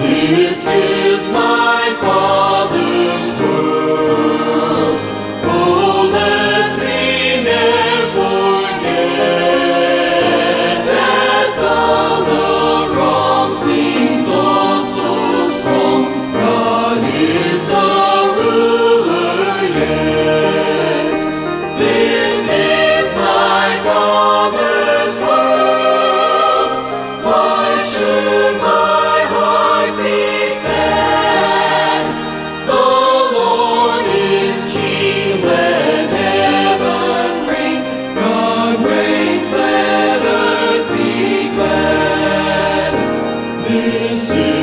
This is my Father's world. Oh, let me ne'er forget that though the wrong seems all so strong, God is the ruler yet. This is my Father's world. Why should my heart be sad? The Lord is King, let heaven ring. God reigns, let earth be glad. This is